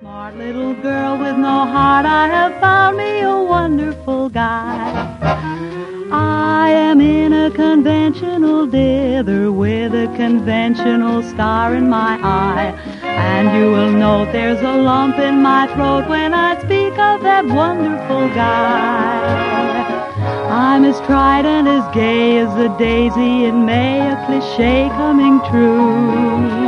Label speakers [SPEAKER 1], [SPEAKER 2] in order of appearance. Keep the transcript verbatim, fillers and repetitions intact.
[SPEAKER 1] Smart little girl with no heart, I have found me a wonderful guy. I am in a conventional dither with a conventional star in my eye. And you will note there's a lump in my throat when I speak of that wonderful guy. I'm as tried and as gay as a daisy in May, a cliché coming true.